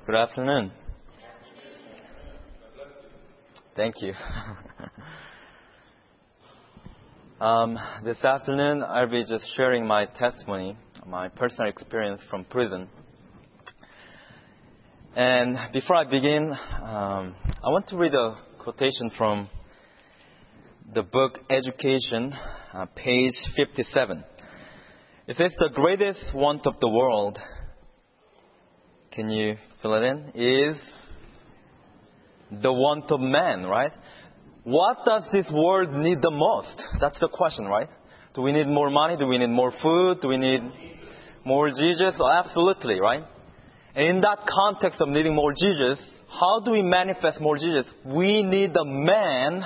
Good afternoon. Thank you. This afternoon, I'll be just sharing my testimony, my personal experience from prison. And before I begin, I want to read a quotation from the book Education, page 57. It says, "The greatest want of the world," can you fill it in, "is the want of man," right? What does this world need the most? That's the question, right? Do we need more money? Do we need more food? Do we need more Jesus? Oh, absolutely, right? And in that context of needing more Jesus, how do we manifest more Jesus? We need a man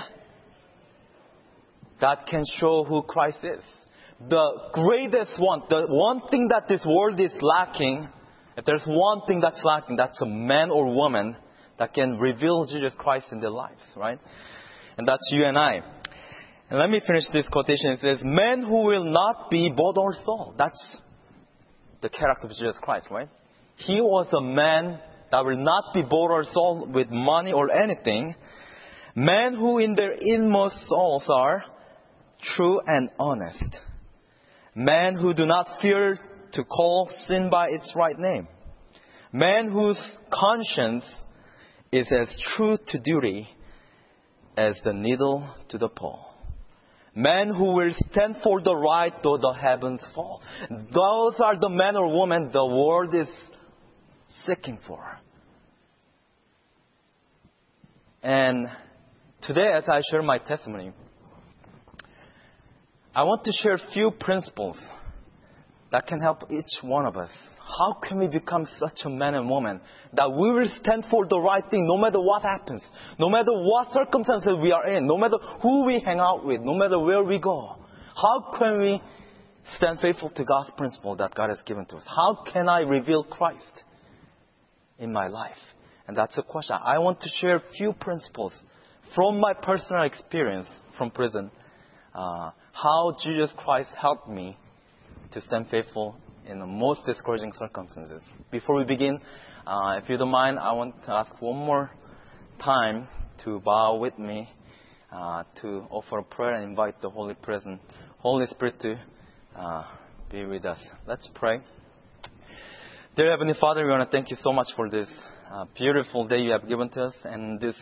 that can show who Christ is. The greatest want, the one thing that this world is lacking, if there's one thing that's lacking, that's a man or woman that can reveal Jesus Christ in their lives, right? And that's you and I. And let me finish this quotation. It says, "Men who will not be bought or sold." That's the character of Jesus Christ, right? He was a man that will not be bought or sold with money or anything. Men who in their inmost souls are true and honest. Men who do not fear to call sin by its right name. Men whose conscience is as true to duty as the needle to the pole. Men who will stand for the right though the heavens fall. Those are the men or women the world is seeking for. And today, as I share my testimony, I want to share a few principles that can help each one of us. How can we become such a man and woman that we will stand for the right thing no matter what happens, no matter what circumstances we are in, no matter who we hang out with, no matter where we go? How can we stand faithful to God's principle that God has given to us? How can I reveal Christ in my life? And that's a question. I want to share a few principles from my personal experience from prison. How Jesus Christ helped me to stand faithful in the most discouraging circumstances. Before we begin, if you don't mind, I want to ask one more time to bow with me, to offer a prayer and invite the Holy Spirit to be with us. Let's pray. Dear Heavenly Father, we want to thank you so much for this beautiful day you have given to us and this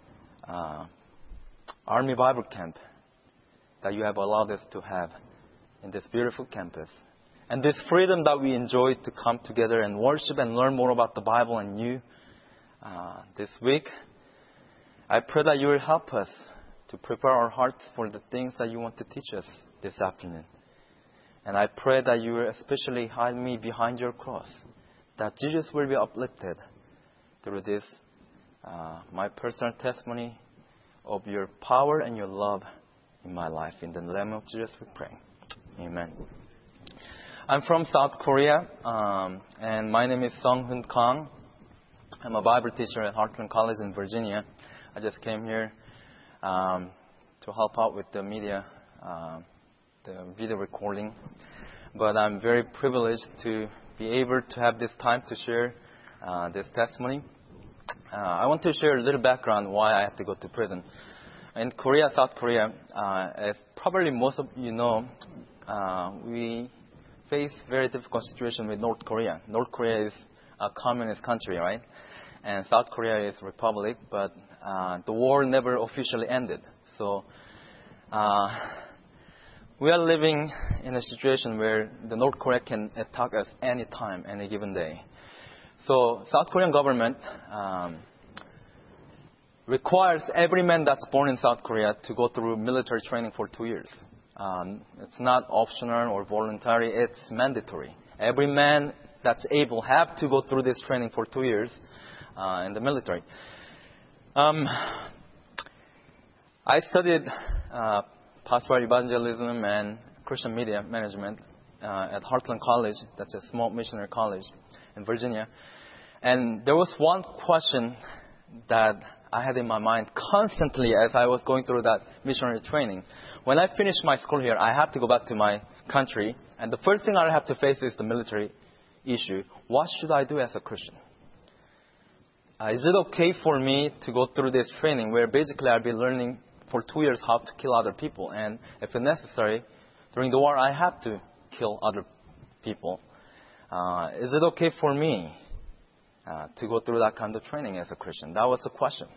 Army Bible Camp that you have allowed us to have in this beautiful campus. And this freedom that we enjoy to come together and worship and learn more about the Bible and you this week. I pray that you will help us to prepare our hearts for the things that you want to teach us this afternoon. And I pray that you will especially hide me behind your cross, that Jesus will be uplifted through this, my personal testimony of your power and your love in my life. In the name of Jesus we pray. Amen. I'm from South Korea, and my name is Sung-Hoon Kang. I'm a Bible teacher at Heartland College in Virginia. I just came here to help out with the media, the video recording. But I'm very privileged to be able to have this time to share this testimony. I want to share a little background why I have to go to prison. In Korea, South Korea, as probably most of you know, we face very difficult situation with North Korea. North Korea is a communist country, right? And South Korea is a republic, but the war never officially ended. So we are living in a situation where the North Korea can attack us anytime, any given day. So South Korean government requires every man that's born in South Korea to go through military training for 2 years. It's not optional or voluntary, it's mandatory. Every man that's able have to go through this training for 2 years in the military. I studied pastoral evangelism and Christian media management at Heartland College. That's a small missionary college in Virginia. And there was one question that I had in my mind constantly as I was going through that missionary training. When I finished my school here, I have to go back to my country. And the first thing I have to face is the military issue. What should I do as a Christian? is it okay for me to go through this training where basically I'll be learning for 2 years how to kill other people, and if it's necessary, during the war I have to kill other people. Is it okay for me to go through that kind of training as a Christian? That was the question.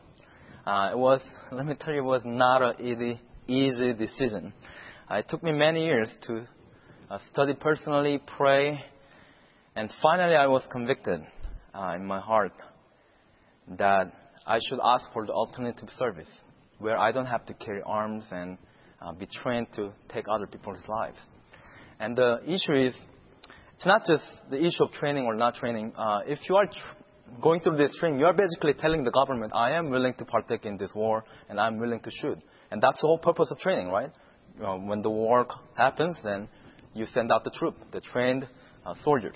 Let me tell you, it was not an easy decision. It took me many years to study personally, pray, and finally I was convicted in my heart that I should ask for the alternative service where I don't have to carry arms and be trained to take other people's lives. And the issue is, it's not just the issue of training or not training. If you are going through this training, you are basically telling the government, I am willing to partake in this war and I'm willing to shoot. And that's the whole purpose of training, right? When the war happens, then you send out the troop, the trained soldiers.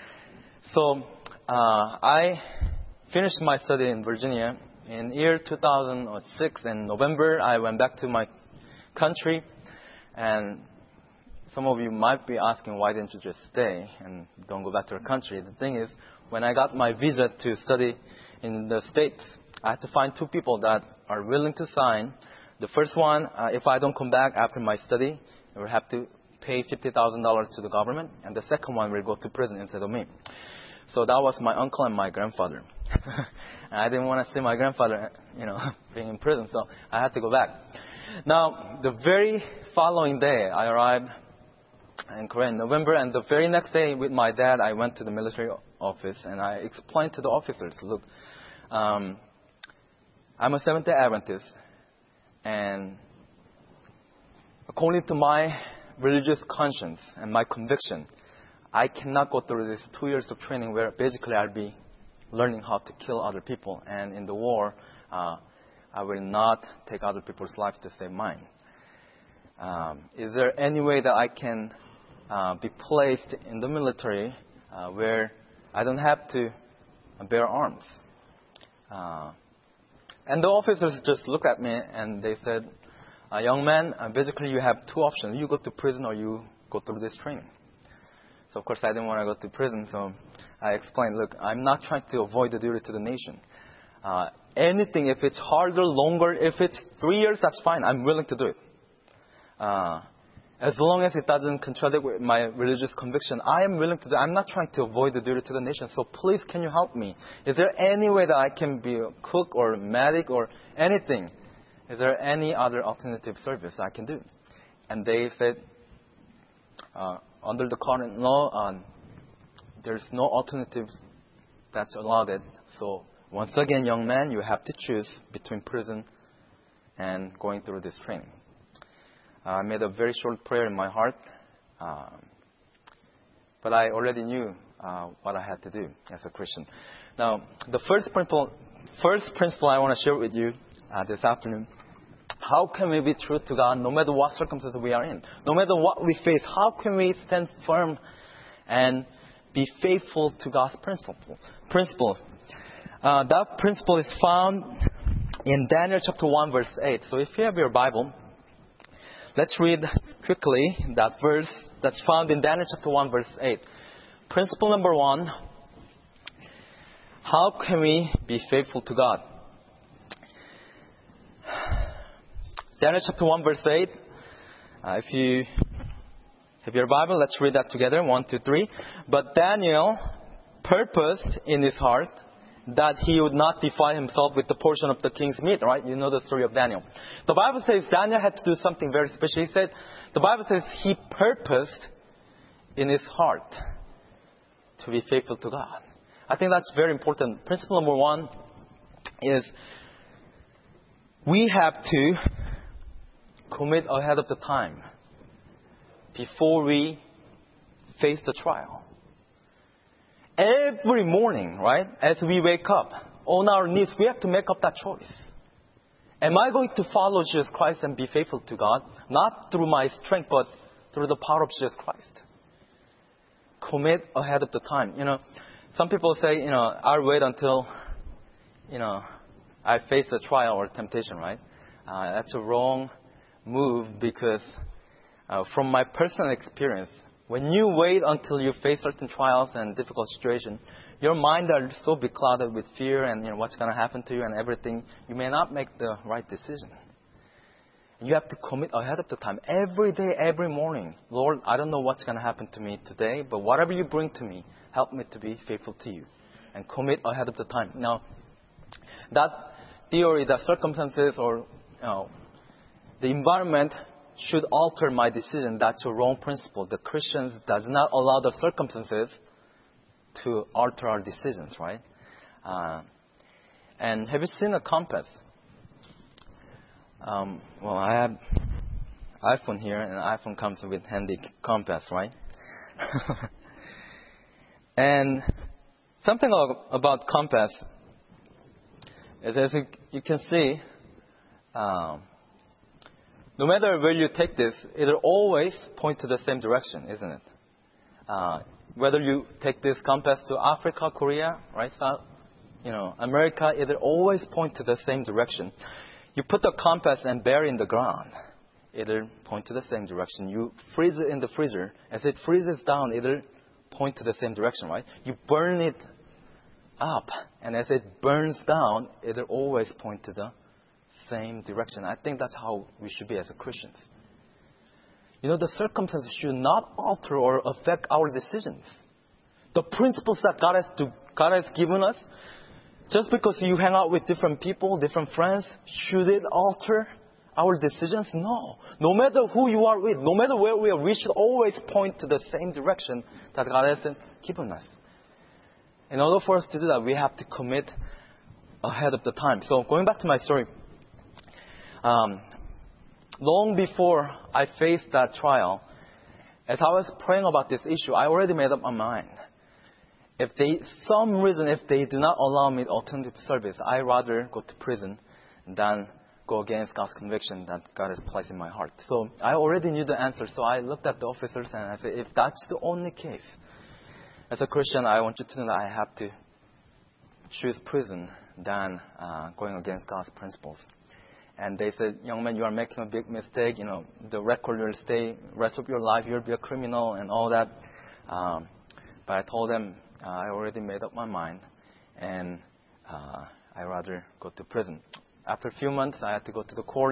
So I finished my study in Virginia. In year 2006, in November, I went back to my country. And some of you might be asking, why didn't you just stay and don't go back to your country? The thing is, when I got my visa to study in the States, I had to find 2 people that are willing to sign. The first one, if I don't come back after my study, I will have to pay $50,000 to the government. And the second one will go to prison instead of me. So that was my uncle and my grandfather. And I didn't want to see my grandfather, being in prison, so I had to go back. Now, the very following day, I arrived in Korea in November, and the very next day with my dad, I went to the military office and I explained to the officers, look, I'm a Seventh-day Adventist, and according to my religious conscience and my conviction, I cannot go through this 2 years of training where basically I'll be learning how to kill other people. And in the war, I will not take other people's lives to save mine. Is there any way that I can be placed in the military where I don't have to bear arms? And the officers just looked at me and they said, young man, basically you have 2 options. You go to prison or you go through this training. So, of course, I didn't want to go to prison, so I explained, look, I'm not trying to avoid the duty to the nation. Anything, if it's harder, longer, if it's 3 years, that's fine. I'm willing to do it. As long as it doesn't contradict with my religious conviction, I am willing to do it. I'm not trying to avoid the duty to the nation, so please, can you help me? Is there any way that I can be a cook or medic or anything? Is there any other alternative service I can do? And they said, under the current law, there's no alternatives that's allowed. So once again, young man, you have to choose between prison and going through this training. I made a very short prayer in my heart, but I already knew what I had to do as a Christian. Now, the first principle I want to share with you this afternoon. How can we be true to God no matter what circumstances we are in? No matter what we face, how can we stand firm and be faithful to God's principle? That principle is found in Daniel chapter 1 verse 8. So if you have your Bible, let's read quickly that verse that's found in Daniel chapter 1 verse 8. Principle number 1, how can we be faithful to God? Daniel chapter 1 verse 8. If you have your Bible, let's read that together. 1, 2, 3. But Daniel purposed in his heart that he would not defile himself with the portion of the king's meat, right? You know the story of Daniel. The Bible says Daniel had to do something very special. The Bible says he purposed in his heart to be faithful to God. I think that's very important. Principle number 1 is we have to commit ahead of the time before we face the trial. Every morning, right, as we wake up, on our knees, we have to make up that choice. Am I going to follow Jesus Christ and be faithful to God? Not through my strength, but through the power of Jesus Christ. Commit ahead of the time. Some people say, I'll wait until, I face a trial or temptation, right? That's a wrong move because from my personal experience, when you wait until you face certain trials and difficult situations, your mind are so beclouded with fear and what's going to happen to you and everything, you may not make the right decision. You have to commit ahead of the time. Every day, every morning. Lord, I don't know what's going to happen to me today, but whatever you bring to me, help me to be faithful to you. And commit ahead of the time. Now, that theory, that circumstances or the environment should alter my decision, that's a wrong principle. The Christians does not allow the circumstances to alter our decisions, right? And have you seen a compass? Well, I have iPhone here, and iPhone comes with handy compass, right? And something about compass is, as you can see, no matter where you take this, it'll always point to the same direction, isn't it? Whether you take this compass to Africa, Korea, right, South, America, it'll always point to the same direction. You put the compass and bury in the ground, it'll point to the same direction. You freeze it in the freezer. As it freezes down, it'll point to the same direction, right? You burn it up, and as it burns down, it'll always point to the same direction. I think that's how we should be as Christians. The circumstances should not alter or affect our decisions. The principles that God has given us, just because you hang out with different people, different friends, should it alter our decisions? No. No matter who you are with, no matter where we are, we should always point to the same direction that God has given us. In order for us to do that, we have to commit ahead of the time. So going back to my story, long before I faced that trial, as I was praying about this issue, I already made up my mind. If they do not allow me alternative service, I'd rather go to prison than go against God's conviction that God has placed in my heart. So I already knew the answer. So I looked at the officers and I said, if that's the only case, as a Christian, I want you to know that I have to choose prison than going against God's principles. And they said, young man, you are making a big mistake. The record will stay rest of your life. You'll be a criminal and all that. But I told them I already made up my mind, and I'd rather go to prison. After a few months, I had to go to the court.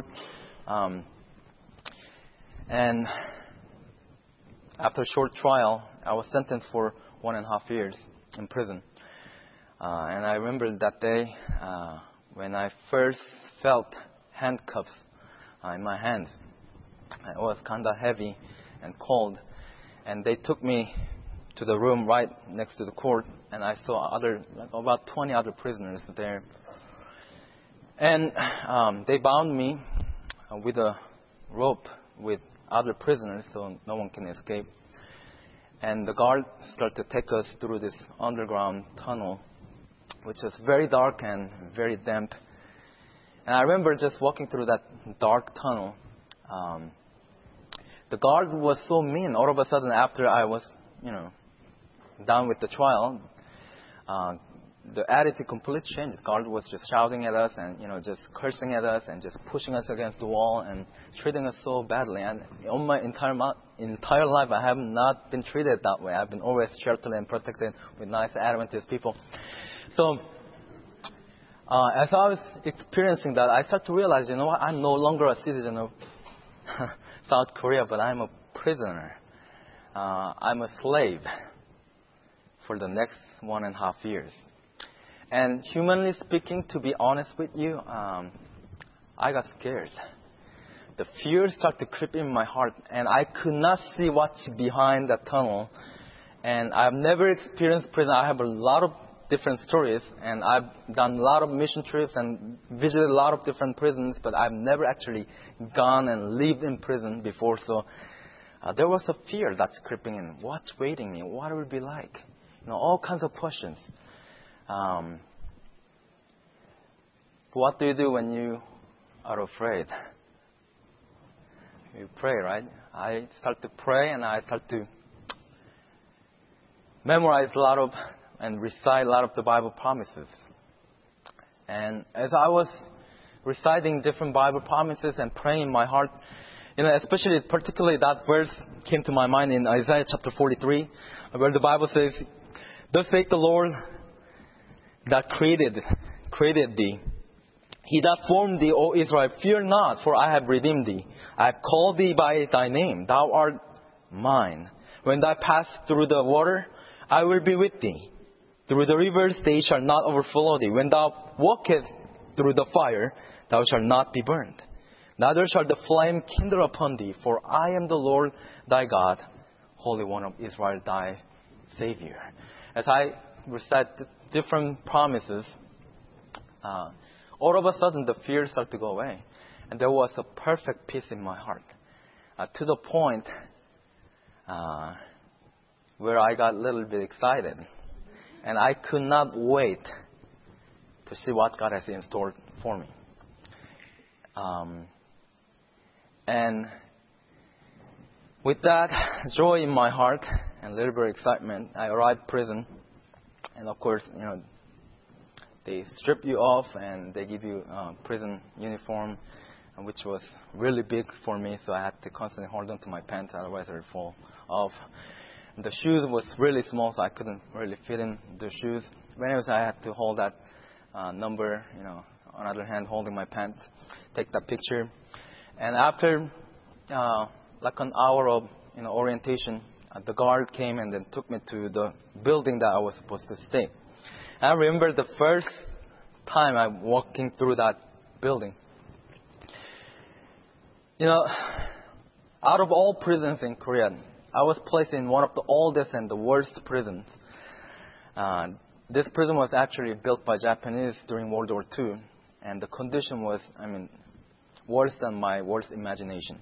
And after a short trial, I was sentenced for 1.5 years in prison. And I remember that day when I first felt handcuffs in my hands. It was kind of heavy and cold. And they took me to the room right next to the court, and I saw about 20 other prisoners there. And they bound me with a rope with other prisoners so no one can escape. And the guard started to take us through this underground tunnel, which was very dark and very damp. And I remember just walking through that dark tunnel. The guard was so mean. All of a sudden, after I was, done with the trial, the attitude completely changed. The guard was just shouting at us and, just cursing at us and just pushing us against the wall and treating us so badly. And all my entire life, I have not been treated that way. I've been always sheltered and protected with nice Adventist people. So, as I was experiencing that, I started to realize, what? I'm no longer a citizen of South Korea, but I'm a prisoner. I'm a slave for the next 1.5 years. And humanly speaking, to be honest with you, I got scared. The fear started to creep in my heart, and I could not see what's behind that tunnel. And I've never experienced prison. I have a lot of different stories, and I've done a lot of mission trips and visited a lot of different prisons, but I've never actually gone and lived in prison before. So there was a fear that's creeping in. What's waiting me? What will it be like? All kinds of questions. What do you do when you are afraid? You pray, right? I start to pray, and I start to memorize a lot of and recite a lot of the Bible promises. And as I was reciting different Bible promises and praying in my heart, particularly that verse came to my mind in Isaiah chapter 43, where the Bible says, "Thus saith the Lord, that created thee. He that formed thee, O Israel, fear not, for I have redeemed thee. I have called thee by thy name. Thou art mine. When thou pass through the water, I will be with thee. Through the rivers, they shall not overflow thee. When thou walkest through the fire, thou shalt not be burned. Neither shall the flame kindle upon thee, for I am the Lord thy God, Holy One of Israel, thy Savior. As I recite different promises, all of a sudden the fear started to go away. And there was a perfect peace in my heart. To the point where I got a little bit excited. And I could not wait to see what God has in store for me. And with that joy in my heart and a little bit of excitement, I arrived prison. And of course, they strip you off and they give you a prison uniform, which was really big for me, so I had to constantly hold on to my pants, otherwise it would fall off. The shoes was really small, so I couldn't really fit in the shoes. But anyways, I had to hold that number, on the other hand, holding my pants, take that picture. And after like an hour of orientation, the guard came and then took me to the building that I was supposed to stay. I remember the first time I'm walking through that building. Out of all prisons in Korea, I was placed in one of the oldest and the worst prisons. This prison was actually built by Japanese during World War II, and the condition was, worse than my worst imagination.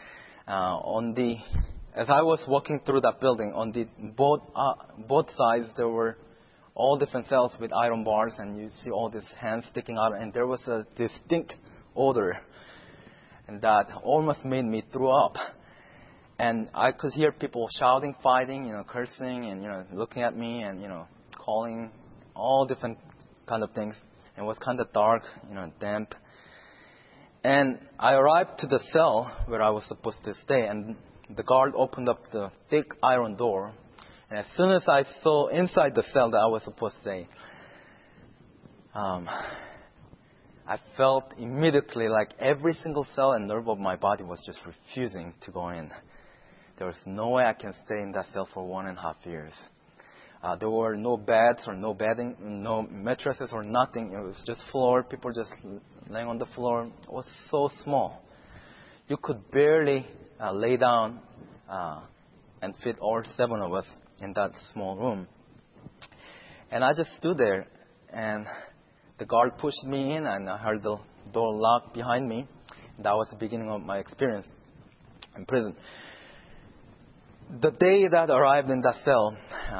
As I was walking through that building, on the both sides there were all different cells with iron bars, and you see all these hands sticking out, and there was a distinct odor, and that almost made me throw up. And I could hear people shouting, fighting, cursing, and looking at me, and calling all different kind of things. It was kind of dark, damp. And I arrived to the cell where I was supposed to stay, and the guard opened up the thick iron door. And as soon as I saw inside the cell that I was supposed to stay, I felt immediately like every single cell and nerve of my body was just refusing to go in. There was no way I can stay in that cell for 1.5 years. There were no beds or no bedding, no mattresses or nothing. It was just floor. People just laying on the floor. It was so small. You could barely lay down and fit all 7 of us in that small room. And I just stood there, and the guard pushed me in, and I heard the door lock behind me. That was the beginning of my experience in prison. The day that I arrived in that cell,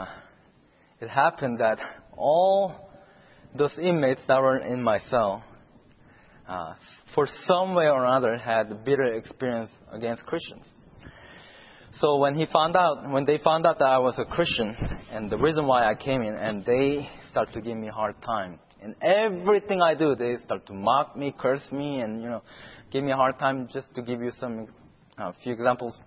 it happened that all those inmates that were in my cell, for some way or another, had a bitter experience against Christians. So when they found out that I was a Christian, and the reason why I came in, and they start to give me a hard time. And everything I do, they start to mock me, curse me, and give me a hard time. Just to give you some few examples,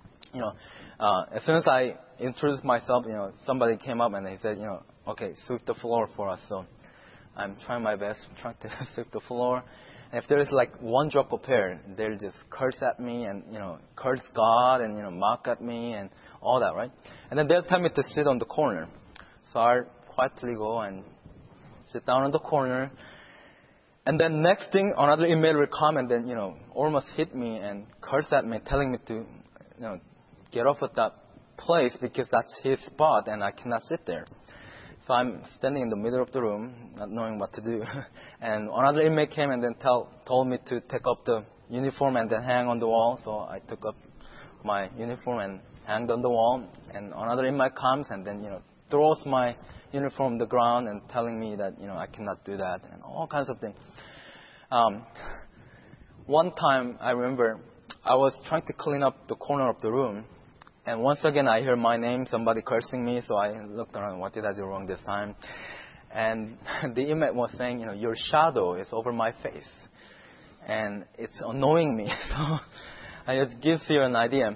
as soon as I introduced myself, somebody came up and they said, okay, sweep the floor for us. So I'm trying my best, trying to sweep the floor. And if there is like one drop of hair, they'll just curse at me and, curse God and, mock at me and all that, right? And then they'll tell me to sit on the corner. So I'll quietly go and sit down on the corner. And then next thing, another inmate will come and then, almost hit me and curse at me, telling me to, get off at that place because that's his spot and I cannot sit there. So I'm standing in the middle of the room, not knowing what to do. And another inmate came and then told me to take up the uniform and then hang on the wall. So I took up my uniform and hanged on the wall. And another inmate comes and then, throws my uniform on the ground and telling me that, I cannot do that and all kinds of things. One time I remember I was trying to clean up the corner of the room. And once again, I hear my name, somebody cursing me. So I looked around, what did I do wrong this time? And the inmate was saying, your shadow is over my face. And it's annoying me. So it gives you an idea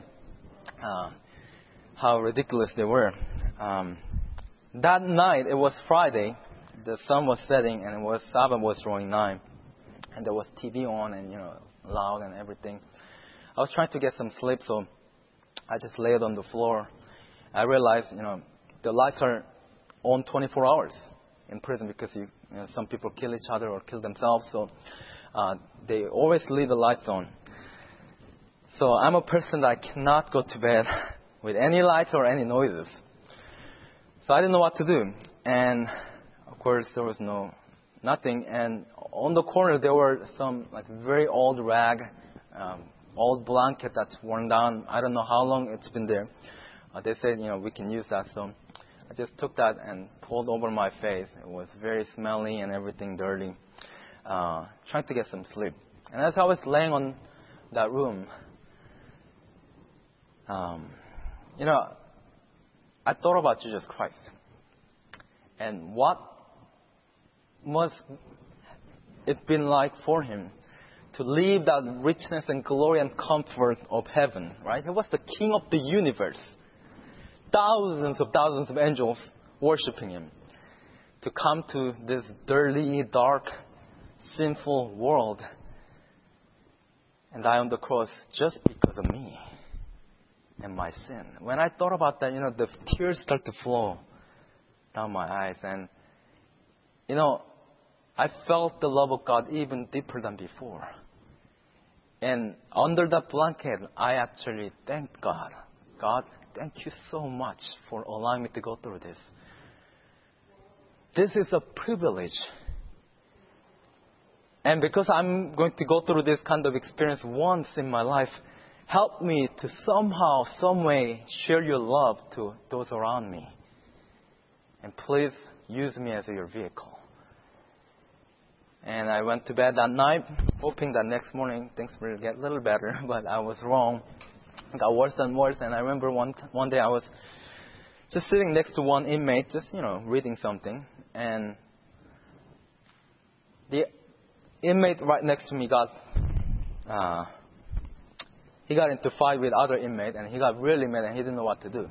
how ridiculous they were. That night, it was Friday. the sun was setting and Sabbath was drawing nigh. And there was TV on and, loud and everything. I was trying to get some sleep, so I just laid on the floor. I realized, the lights are on 24 hours in prison because some people kill each other or kill themselves. So they always leave the lights on. So I'm a person that cannot go to bed with any lights or any noises. So I didn't know what to do. And of course, there was nothing. And on the corner, there were some very old rag, old blanket that's worn down. I don't know how long it's been there. They said, we can use that. So I just took that and pulled over my face. It was very smelly and everything dirty. Trying to get some sleep. And as I was laying on that room, I thought about Jesus Christ. And what must it been like for him to leave that richness and glory and comfort of heaven, right? He was the king of the universe. Thousands of angels worshiping him. To come to this dirty, dark, sinful world and die on the cross just because of me and my sin. When I thought about that, the tears start to flow down my eyes. And, I felt the love of God even deeper than before. And under that blanket, I actually thanked God. God, thank you so much for allowing me to go through this. This is a privilege. And because I'm going to go through this kind of experience once in my life, help me to somehow, some way, share your love to those around me. And please use me as your vehicle. And I went to bed that night, hoping that next morning things will get a little better. But I was wrong. It got worse and worse. And I remember one day I was just sitting next to one inmate, just, reading something. And the inmate right next to me he got into a fight with other inmate, and he got really mad, and he didn't know what to do.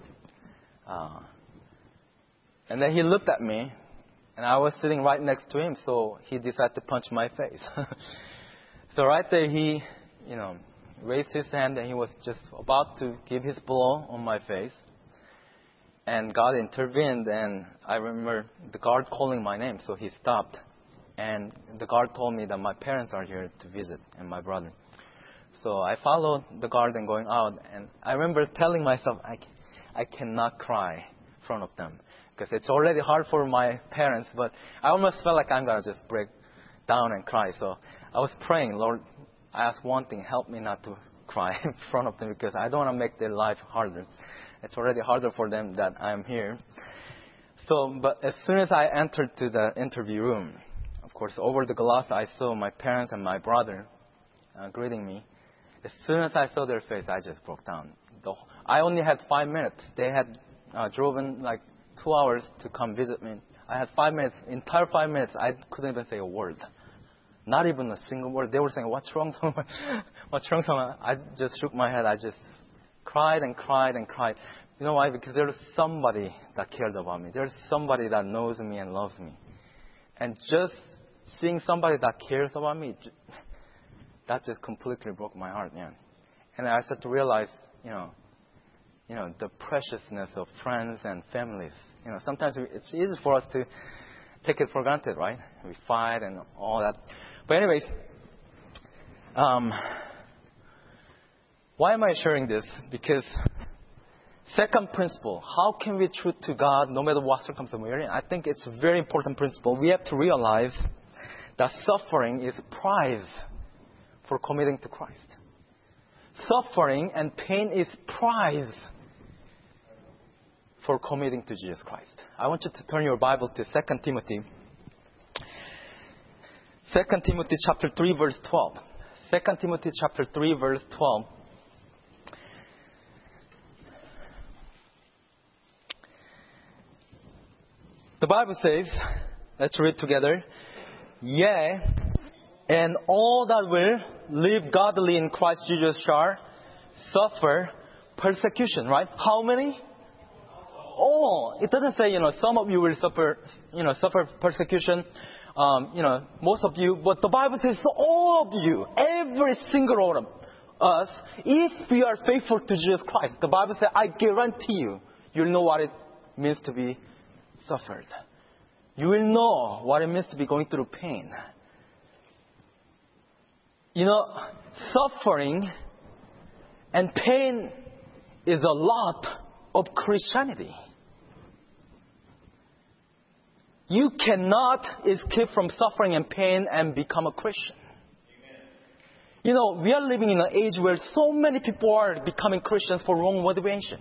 And then he looked at me, and I was sitting right next to him, so he decided to punch my face. So right there, he, raised his hand, and he was just about to give his blow on my face. And God intervened, and I remember the guard calling my name, so he stopped. And the guard told me that my parents are here to visit, and my brother. So I followed the guard and going out, and I remember telling myself, I cannot cry in front of them, because it's already hard for my parents, but I almost felt like I'm going to just break down and cry. So I was praying, Lord, I ask one thing, help me not to cry in front of them, because I don't want to make their life harder. It's already harder for them that I'm here. So, but as soon as I entered to the interview room, of course, over the glass, I saw my parents and my brother greeting me. As soon as I saw their face, I just broke down. I only had 5 minutes. They had driven 2 hours to come visit me. I had 5 minutes. Entire 5 minutes, I couldn't even say a word. Not even a single word. They were saying, "What's wrong, someone? What's wrong, someone?" I just shook my head. I just cried and cried and cried. You know why? Because there's somebody that cared about me. There's somebody that knows me and loves me. And just seeing somebody that cares about me, that just completely broke my heart, yeah. And I started to realize, the preciousness of friends and families. Sometimes it's easy for us to take it for granted, right? We fight and all that. But anyways, why am I sharing this? Because second principle, how can we true to God no matter what circumstance we're in? I think it's a very important principle. We have to realize that suffering is prize for committing to Christ. Suffering and pain is prize for committing to Jesus Christ. I want you to turn your Bible to 2 Timothy. 2 Timothy chapter 3 verse 12. 2 Timothy chapter 3 verse 12. The Bible says, let's read together. Yea, and all that will live godly in Christ Jesus shall suffer persecution, right? How many? all. It doesn't say, some of you will suffer persecution. Most of you. But the Bible says all of you, every single one of us, if we are faithful to Jesus Christ, the Bible says, I guarantee you, you'll know what it means to be suffered. You will know what it means to be going through pain. Suffering and pain is a lot of Christianity. You cannot escape from suffering and pain and become a Christian. We are living in an age where so many people are becoming Christians for wrong motivation.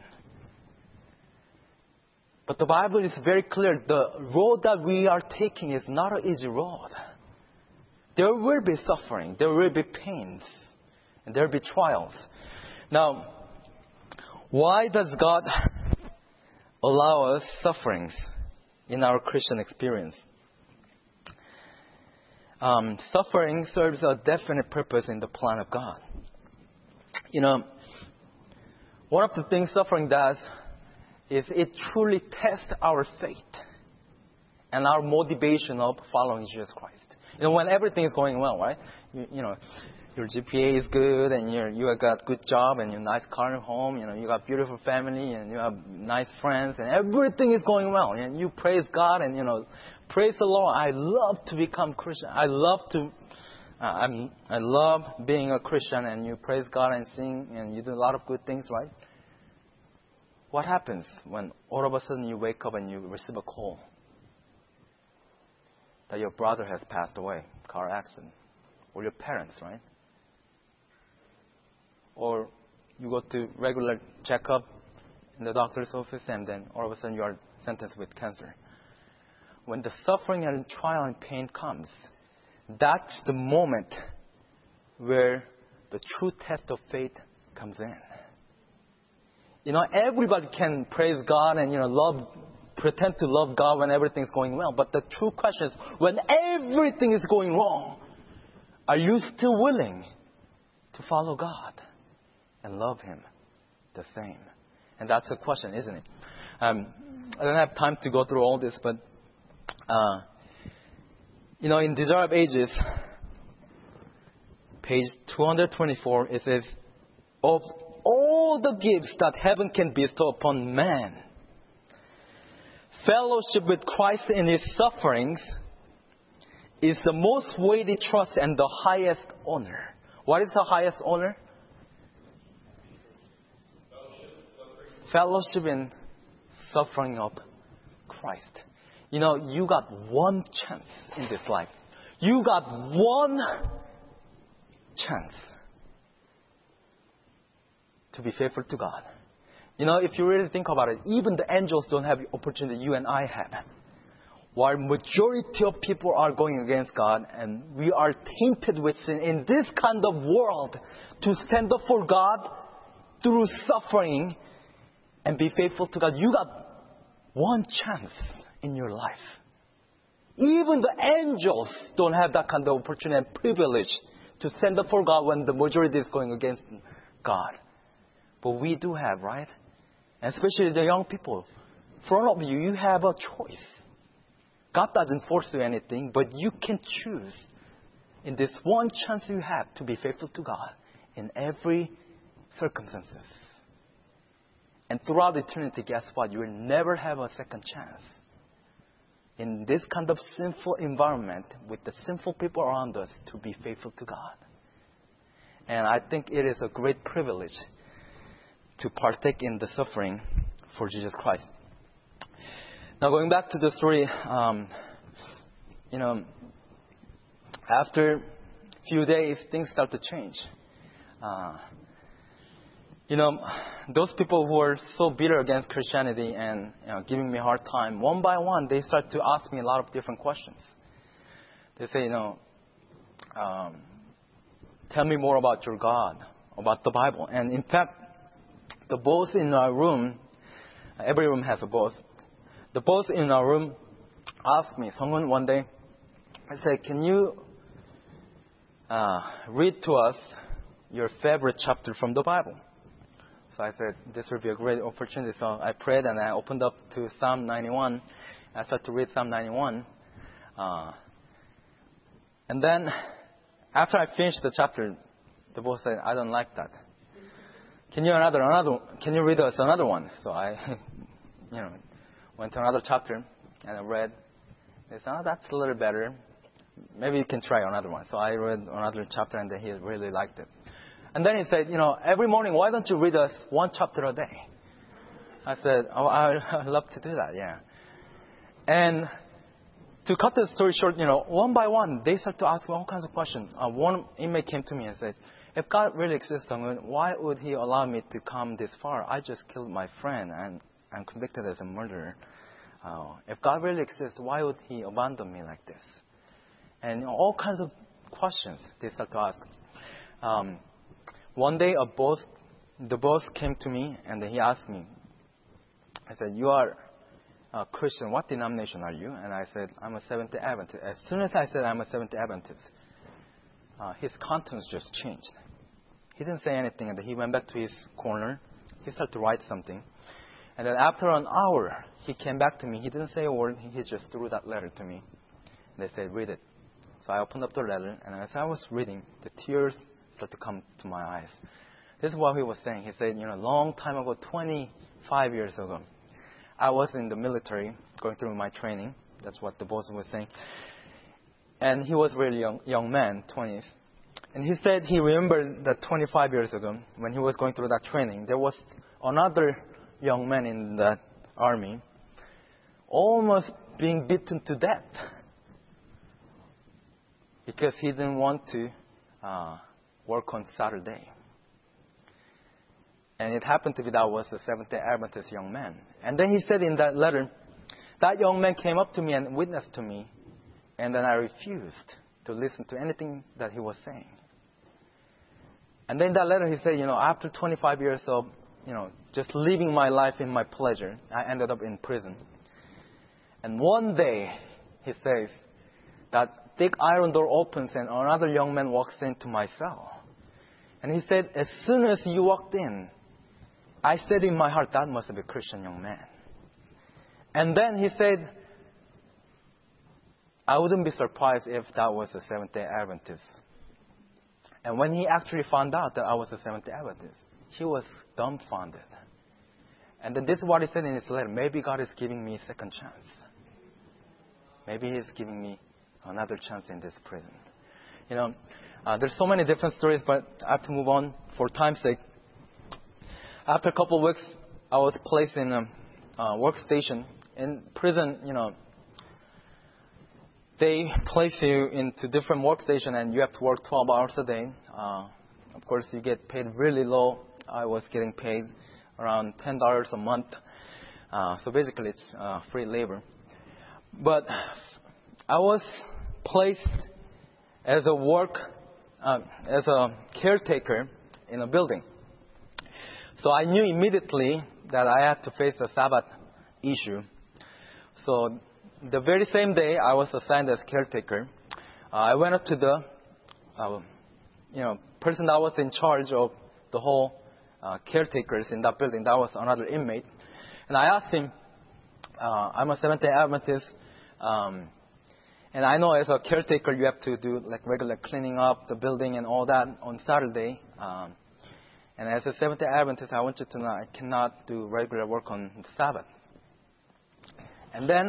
But the Bible is very clear. The road that we are taking is not an easy road. There will be suffering. There will be pains. And there will be trials. Now, why does God allow us sufferings in our Christian experience? Suffering serves a definite purpose in the plan of God. One of the things suffering does is it truly tests our faith and our motivation of following Jesus Christ. When everything is going well, right? Your GPA is good, and you have got good job, and your nice car and home. You got beautiful family, and you have nice friends, and everything is going well. And you praise God, and praise the Lord. I love to become Christian. I love being a Christian, and you praise God and sing, and you do a lot of good things, right? What happens when all of a sudden you wake up and you receive a call that your brother has passed away, car accident, or your parents, right? Or you go to regular checkup in the doctor's office, and then all of a sudden you are sentenced with cancer. When the suffering and trial and pain comes, that's the moment where the true test of faith comes in. Everybody can praise God and pretend to love God when everything's going well. But the true question is, when everything is going wrong, are you still willing to follow God and love Him the same? And that's the question, isn't it? I don't have time to go through all this, but in Desire of Ages, page 224, it says, of all the gifts that heaven can bestow upon man, fellowship with Christ in His sufferings is the most weighty trust and the highest honor. What is the highest honor? Fellowship in suffering of Christ. You got one chance in this life. You got one chance to be faithful to God. If you really think about it, even the angels don't have the opportunity you and I have. While majority of people are going against God, and we are tainted with sin in this kind of world, to stand up for God through suffering and be faithful to God, you got one chance in your life. Even the angels don't have that kind of opportunity and privilege to stand up for God when the majority is going against God. But we do have, right? And especially the young people. For all of you, you have a choice. God doesn't force you anything, but you can choose in this one chance you have to be faithful to God in every circumstances. And throughout eternity, guess what? You will never have a second chance. In this kind of sinful environment, with the sinful people around us, to be faithful to God. And I think it is a great privilege to partake in the suffering for Jesus Christ. Now, going back to the story, after a few days, things start to change. Those people who are so bitter against Christianity and giving me a hard time, one by one, they start to ask me a lot of different questions. They say, tell me more about your God, about the Bible. And in fact, the boss in our room, every room has a boss. The boss in our room asked me, someone one day, I said, can you read to us your favorite chapter from the Bible? So So I said, this would be a great opportunity. So I prayed and I opened up to Psalm 91. I started to read Psalm 91. And then after I finished the chapter, the boss said, I don't like that. Can you read us another one? So I, went to another chapter and I read. He said, oh, that's a little better. Maybe you can try another one. So I read another chapter and then he really liked it. And then he said, every morning, why don't you read us one chapter a day? I said, oh, I'd love to do that, yeah. And to cut the story short, one by one, they start to ask all kinds of questions. One inmate came to me and said, if God really exists, why would He allow me to come this far? I just killed my friend and I'm convicted as a murderer. If God really exists, why would He abandon me like this? And all kinds of questions they start to ask. One day, the boss came to me and he asked me, I said, you are a Christian. What denomination are you? And I said, I'm a Seventh-day Adventist. As soon as I said I'm a Seventh-day Adventist, his countenance just changed. He didn't say anything, and he went back to his corner. He started to write something. And then after an hour, he came back to me. He didn't say a word. He just threw that letter to me. And they said, read it. So I opened up the letter, and as I was reading, the tears started to come to my eyes. This is what he was saying. He said, a long time ago, 25 years ago, I was in the military going through my training. That's what the boss was saying. And he was really young man, 20s. And he said he remembered that 25 years ago, when he was going through that training, there was another young man in the army almost being beaten to death because he didn't want to work on Saturday. And it happened to be that was a Seventh-day Adventist young man. And then he said in that letter, that young man came up to me and witnessed to me, and then I refused to listen to anything that he was saying. And then in that letter he said, after 25 years of, just living my life in my pleasure, I ended up in prison. And one day, he says, that thick iron door opens and another young man walks into my cell. And he said, as soon as you walked in, I said in my heart, that must be a Christian young man. And then he said, I wouldn't be surprised if that was a Seventh-day Adventist. And when he actually found out that I was a Seventh-day Adventist, he was dumbfounded. And then this is what he said in his letter. Maybe God is giving me a second chance. Maybe He is giving me another chance in this prison. There's so many different stories, but I have to move on for time's sake. After a couple of weeks, I was placed in a workstation. In prison, they place you into different workstations and you have to work 12 hours a day. Of course, you get paid really low. I was getting paid around $10 a month. So basically, it's free labor. But I was placed as a caretaker in a building. So I knew immediately that I had to face a Sabbath issue. So the very same day I was assigned as caretaker, I went up to the person that was in charge of the whole caretakers in that building. That was another inmate. And I asked him, I'm a Seventh-day Adventist, and I know as a caretaker you have to do like regular cleaning up the building and all that on Saturday. And as a Seventh-day Adventist, I want you to know I cannot do regular work on the Sabbath. And then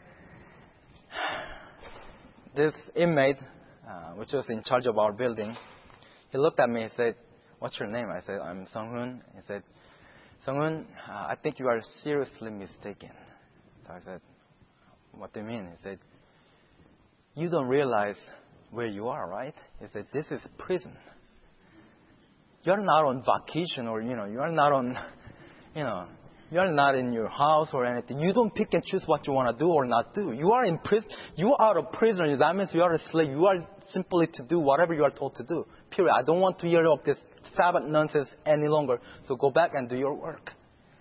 this inmate, which was in charge of our building, he looked at me and said, "What's your name?" I said, "I'm Sung-hoon." He said, "Sung-hoon, I think you are seriously mistaken." So I said, "What do you mean?" He said, "You don't realize where you are, right?" He said, "This is prison. You're not on vacation or, you're not on, you're not in your house or anything. You don't pick and choose what you want to do or not do. You are in prison. You are a prisoner. That means you are a slave. You are simply to do whatever you are told to do. Period. I don't want to hear of this Sabbath nonsense any longer. So go back and do your work."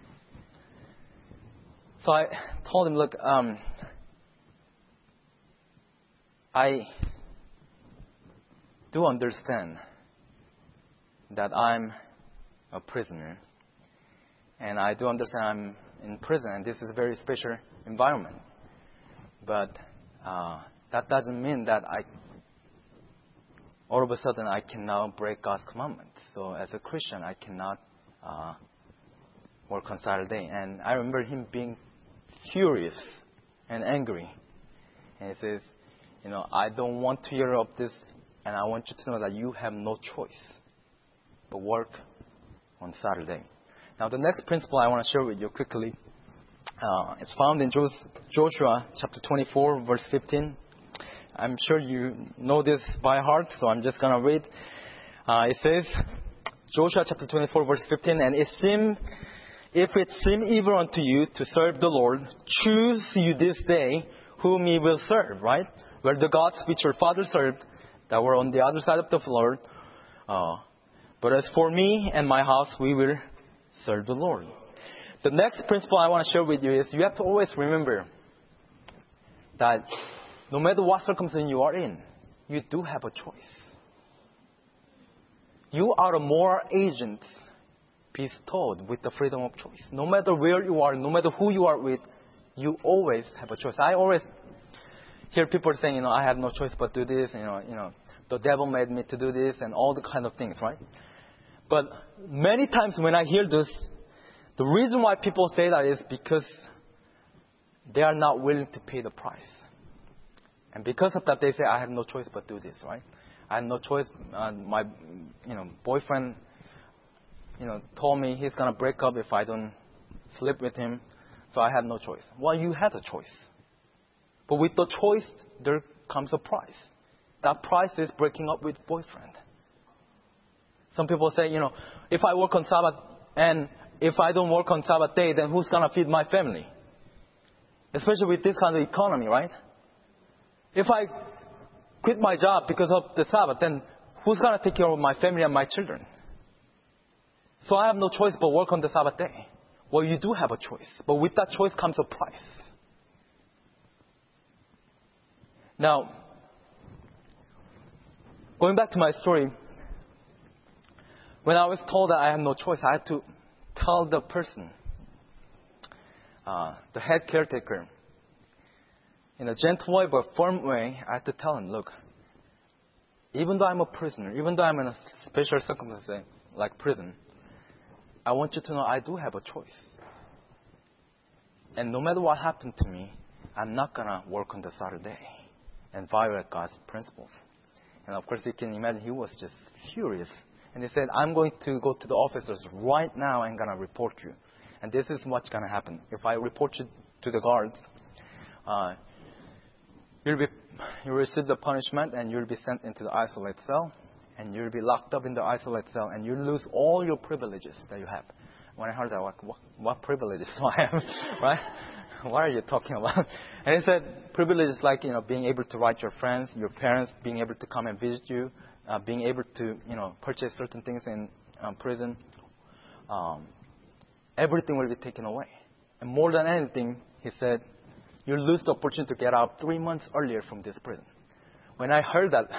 So I told him, "Look, I do understand that I'm a prisoner. And I do understand I'm in prison, and this is a very special environment. But that doesn't mean that all of a sudden I can now break God's commandments. So as a Christian, I cannot work on Saturday. And I remember him being furious and angry. And he says, I don't want to hear of this, and I want you to know that you have no choice but work on Saturday. Now, the next principle I want to share with you quickly, it's found in Joshua chapter 24, verse 15. I'm sure you know this by heart, so I'm just going to read. It says, Joshua chapter 24, verse 15, and if it seem evil unto you to serve the Lord, choose you this day whom ye will serve, right? Were the gods which your fathers served that were on the other side of the Lord. But as for me and my house, we will serve the Lord. The next principle I want to share with you is you have to always remember that no matter what circumstance you are in, you do have a choice. You are a moral agent bestowed with the freedom of choice. No matter where you are, no matter who you are with, you always have a choice. I always hear people saying, I have no choice but do this, the devil made me to do this, and all the kind of things, right? But many times when I hear this, the reason why people say that is because they are not willing to pay the price. And because of that, they say, I have no choice but do this, right? I have no choice. My, boyfriend, told me he's going to break up if I don't sleep with him. So I have no choice. Well, you had a choice. But with the choice, there comes a price. That price is breaking up with boyfriend. Some people say, if I work on Sabbath and if I don't work on Sabbath day, then who's going to feed my family? Especially with this kind of economy, right? If I quit my job because of the Sabbath, then who's going to take care of my family and my children? So I have no choice but work on the Sabbath day. Well, you do have a choice. But with that choice comes a price. Now, going back to my story, when I was told that I had no choice, I had to tell the person, the head caretaker, in a gentle way but firm way, I had to tell him, look, even though I'm a prisoner, even though I'm in a special circumstance like prison, I want you to know I do have a choice. And no matter what happened to me, I'm not going to work on the Saturday and violate God's principles. And of course, you can imagine he was just furious. And he said, I'm going to go to the officers right now and going to report you. And this is what's going to happen. If I report you to the guards, you'll receive the punishment and you'll be sent into the isolate cell. And you'll be locked up in the isolate cell and you'll lose all your privileges that you have. When I heard that, what privileges do I have? Right? What are you talking about? And he said, privileges like, being able to write your friends, your parents, being able to come and visit you, being able to, purchase certain things in prison. Everything will be taken away. And more than anything, he said, you'll lose the opportunity to get out 3 months earlier from this prison. When I heard that,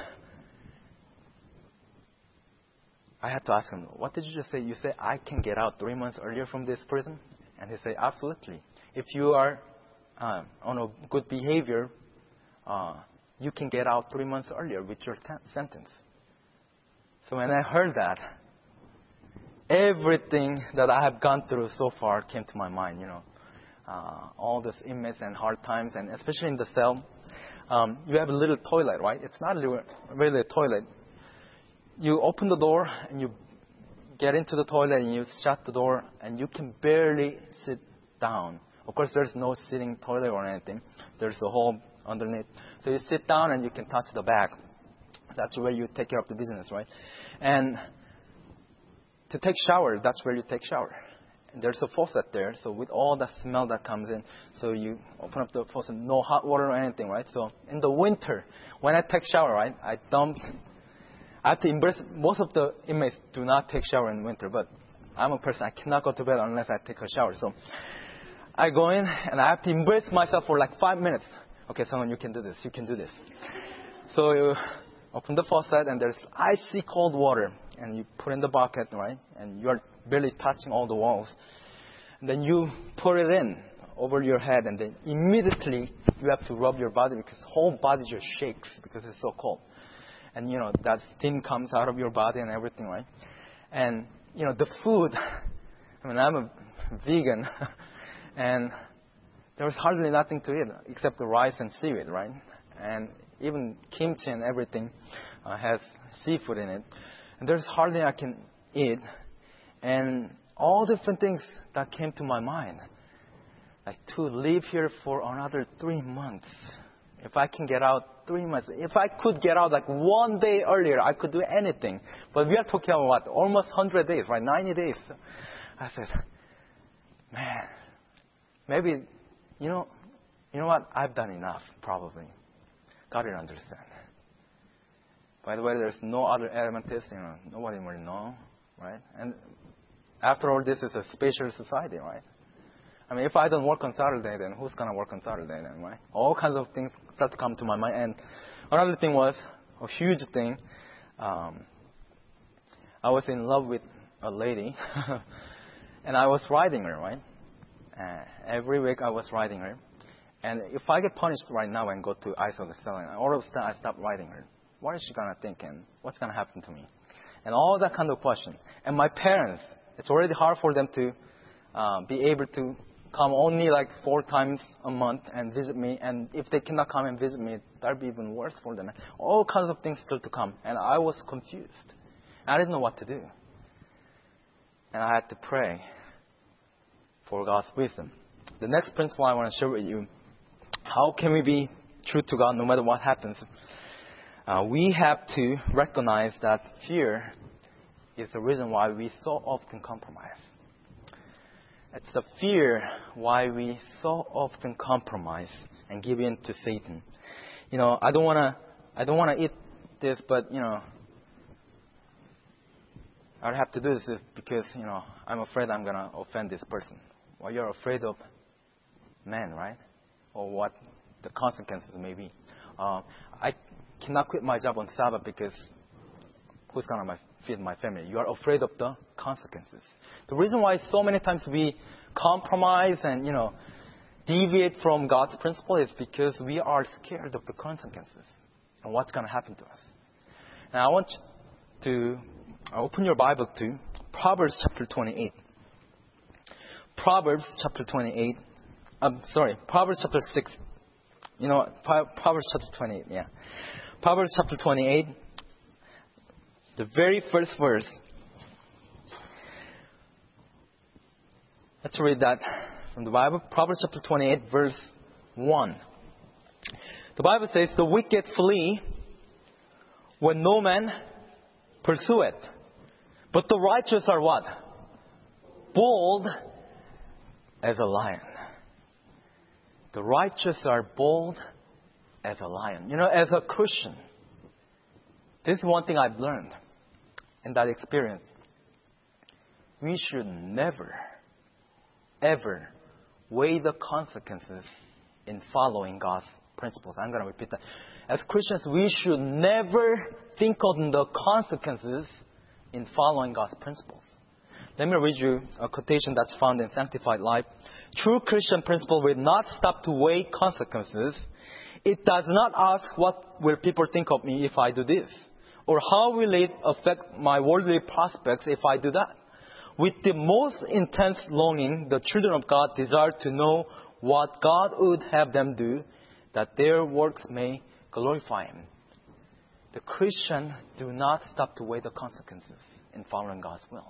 I had to ask him, what did you just say? You say, I can get out 3 months earlier from this prison? And he said, absolutely. If you are on a good behavior, you can get out 3 months earlier with your sentence. So when I heard that, everything that I have gone through so far came to my mind, all those inmates and hard times, and especially in the cell, you have a little toilet, right? It's not really a toilet. You open the door and you get into the toilet and you shut the door and you can barely sit down. Of course, there's no sitting toilet or anything. There's a hole underneath. So you sit down and you can touch the back. That's where you take care of the business, right? And to take shower, that's where you take shower. And there's a faucet there. So with all the smell that comes in, so you open up the faucet, no hot water or anything, right? So in the winter, when I take shower, right, I have to embrace. Most of the inmates do not take shower in winter, but I'm a person, I cannot go to bed unless I take a shower. So I go in and I have to embrace myself for like 5 minutes. Okay, someone, you can do this. You can do this. So you open the faucet and there's icy cold water and you put in the bucket, right? And you are barely touching all the walls. And then you put it in over your head, and then immediately you have to rub your body because whole body just shakes because it's so cold. And, that steam comes out of your body and everything, right? And, the food, I'm a vegan, and there's hardly nothing to eat except the rice and seaweed, right? And even kimchi and everything has seafood in it. And there's hardly I can eat. And all different things that came to my mind. Like to live here for another 3 months. If I can get out 3 months. If I could get out like one day earlier, I could do anything. But we are talking about what? Almost 100 days, right? 90 days. I said, man, maybe, you know what? I've done enough, probably. God will understand. By the way, there's no other Adventists, nobody will know, right? And after all, this is a special society, right? If I don't work on Saturday, then who's going to work on Saturday then, right? All kinds of things start to come to my mind. And another thing was, a huge thing, I was in love with a lady, and I was riding her, right? Every week I was riding her. And if I get punished right now and go to ISO selling, all of a sudden I stop riding her. What is she going to think and what's going to happen to me? And all that kind of question. And my parents, it's already hard for them to be able to come only like 4 times a month and visit me. And if they cannot come and visit me, that would be even worse for them. All kinds of things still to come. And I was confused. I didn't know what to do. And I had to pray for God's wisdom. The next principle I want to share with you, how can we be true to God no matter what happens? We have to recognize that fear is the reason why we so often compromise. It's the fear why we so often compromise and give in to Satan. I don't want to eat this, but I have to do this because I'm afraid I'm gonna offend this person. Well, you're afraid of man, right? Or what the consequences may be. I cannot quit my job on Sabbath because who's gonna feed my family? You are afraid of the consequences. The reason why so many times we compromise and deviate from God's principle is because we are scared of the consequences and what's gonna happen to us. Now I want you to open your Bible to Proverbs chapter 28. Proverbs chapter 28. Proverbs chapter 6. Proverbs chapter 28, yeah. Proverbs chapter 28, the very first verse. Let's read that from the Bible. Proverbs chapter 28, verse 1. The Bible says, the wicked flee when no man pursue it. But the righteous are what? Bold as a lion. The righteous are bold as a lion. As a Christian, this is one thing I've learned in that experience. We should never, ever weigh the consequences in following God's principles. I'm going to repeat that. As Christians, we should never think on the consequences in following God's principles. Let me read you a quotation that's found in Sanctified Life. True Christian principle will not stop to weigh consequences. It does not ask what will people think of me if I do this, or how will it affect my worldly prospects if I do that. With the most intense longing, the children of God desire to know what God would have them do, that their works may glorify Him. The Christian do not stop to weigh the consequences in following God's will.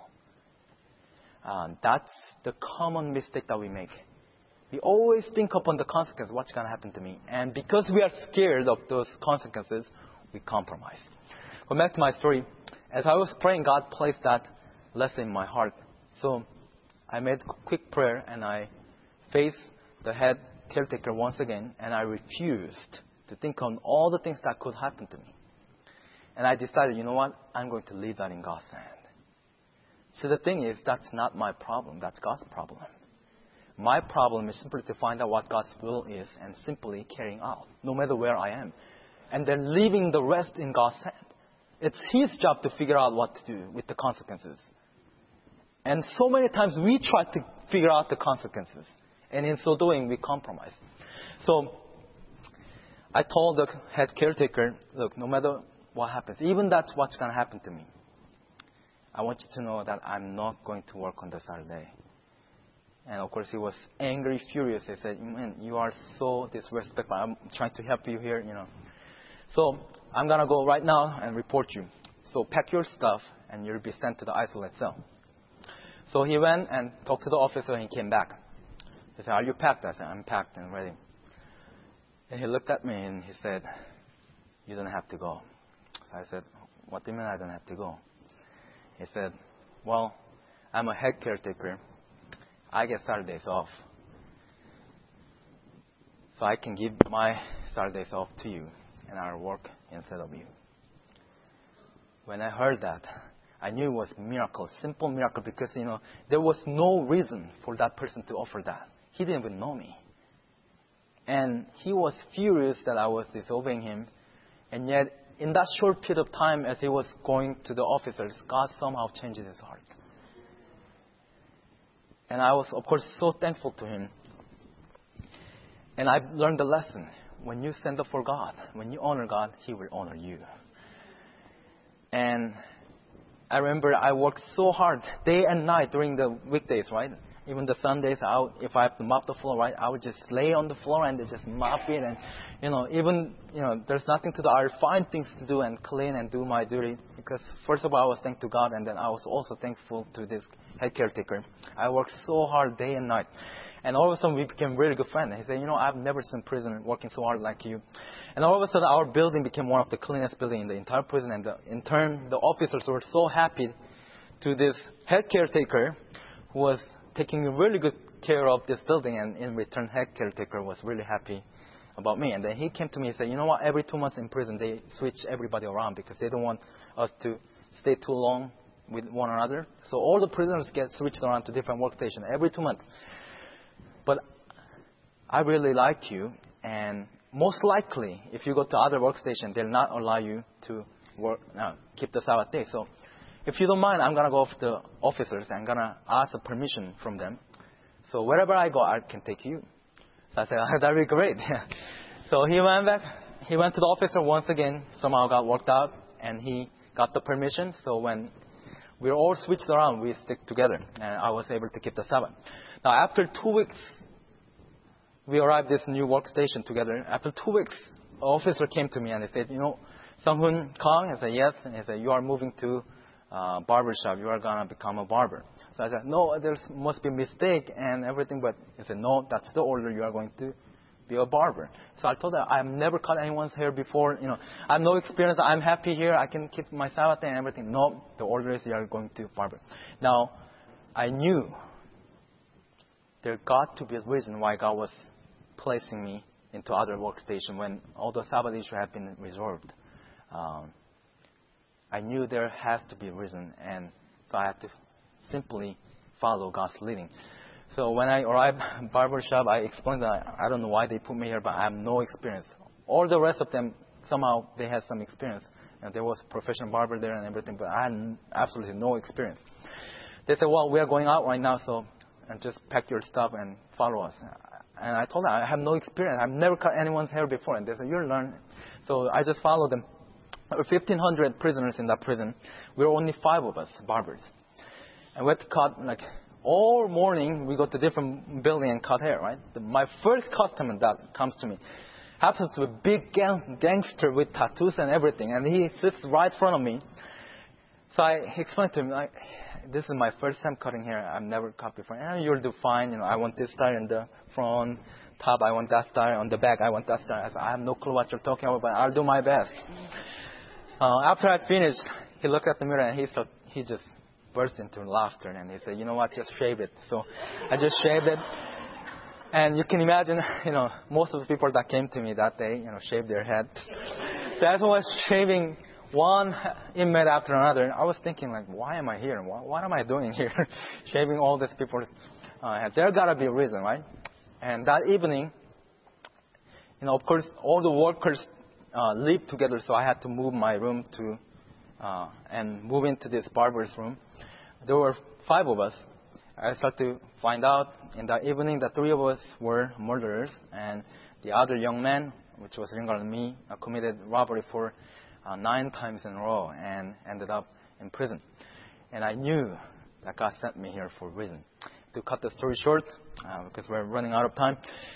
That's the common mistake that we make. We always think upon the consequences, what's going to happen to me. And because we are scared of those consequences, we compromise. Going back to my story, as I was praying, God placed that lesson in my heart. So I made a quick prayer and I faced the head caretaker once again, and I refused to think on all the things that could happen to me. And I decided, you know what? I'm going to leave that in God's hand. So the thing is, that's not my problem. That's God's problem. My problem is simply to find out what God's will is and simply carrying out, no matter where I am. And then leaving the rest in God's hand. It's His job to figure out what to do with the consequences. And so many times we try to figure out the consequences. And in so doing, we compromise. So I told the head caretaker, look, no matter what happens, even that's what's going to happen to me, I want you to know that I'm not going to work on the Saturday. And of course, he was angry, furious. He said, man, you are so disrespectful. I'm trying to help you here, So I'm going to go right now and report you. So pack your stuff and you'll be sent to the isolate cell. So he went and talked to the officer and he came back. He said, are you packed? I said, I'm packed and ready. And he looked at me and he said, you don't have to go. So I said, what do you mean I don't have to go? He said, well, I'm a head caretaker. I get Saturdays off. So I can give my Saturdays off to you and I'll work instead of you. When I heard that, I knew it was a miracle, simple miracle, because, there was no reason for that person to offer that. He didn't even know me. And he was furious that I was disobeying him. And yet, in that short period of time, as he was going to the officers, God somehow changed his heart. And I was, of course, so thankful to him. And I learned the lesson. When you stand up for God, when you honor God, He will honor you. And I remember I worked so hard, day and night during the weekdays, right? Even the Sundays, if I have to mop the floor, right, I would just lay on the floor and just mop it. And, there's nothing to do. I would find things to do and clean and do my duty. Because first of all, I was thankful to God, and then I was also thankful to this head caretaker. I worked so hard day and night. And all of a sudden, we became really good friends. He said, I've never seen prison working so hard like you. And all of a sudden, our building became one of the cleanest buildings in the entire prison. And in turn, the officers were so happy to this head caretaker who was taking really good care of this building. And in return, head caretaker was really happy about me. And then he came to me and said, every 2 months in prison, they switch everybody around because they don't want us to stay too long with one another. So all the prisoners get switched around to different workstations every 2 months. But I really like you, and most likely, if you go to other workstation, they'll not allow you to keep the Sabbath day. So, if you don't mind, I'm gonna go with the officers. I'm gonna ask a permission from them. So wherever I go, I can take you. So I said, that'd be great. So he went back. He went to the officer once again. Somehow got worked out, and he got the permission. So when we were all switched around, we stick together, and I was able to keep the Sabbath. Now, after 2 weeks, we arrived at this new workstation together. After 2 weeks, an officer came to me and he said, Sung-Hoon Kang? I said, yes. And he said, you are moving to barber shop. You are going to become a barber. So I said, no, there must be a mistake and everything. But he said, no, that's the order. You are going to be a barber. So I told her, I've never cut anyone's hair before. I have no experience. I'm happy here. I can keep my Sabbath and everything. No, the order is you are going to barber. Now, I knew there got to be a reason why God was placing me into other workstation when all the Sabbath issues have been resolved. I knew there has to be a reason, and so I had to simply follow God's leading. So when I arrived at barber shop, I explained that I don't know why they put me here, but I have no experience. All the rest of them, somehow they had some experience. And there was a professional barber there and everything, but I had absolutely no experience. They said, well, we are going out right now, and just pack your stuff and follow us. And I told them, I have no experience. I've never cut anyone's hair before. And they said, you'll learn. So I just followed them. There were 1,500 prisoners in that prison. We were only 5 of us, barbers. And we had to cut, all morning, we go to different building and cut hair, right? My first customer that comes to me happens to be a big gangster with tattoos and everything. And he sits right in front of me. So I explained to him, this is my first time cutting hair. I've never cut before. You'll do fine. I want this style in the front, top. I want that style. On the back, I want that style. I said, I have no clue what you're talking about, but I'll do my best. After I finished, he looked at the mirror and he just burst into laughter. And he said, you know what, just shave it. So I just shaved it. And you can imagine, most of the people that came to me that day, shaved their head. So as I was shaving one inmate after another, I was thinking, why am I here? What am I doing here? Shaving all these people's head. There got to be a reason, right? And that evening, of course, all the workers lived together, so I had to move my room and move into this barber's room. There were 5 of us. I started to find out in the evening that 3 of us were murderers, and the other young man, which was younger than me, committed robbery for 9 times in a row and ended up in prison. And I knew that God sent me here for a reason. To cut the story short, because we're running out of time,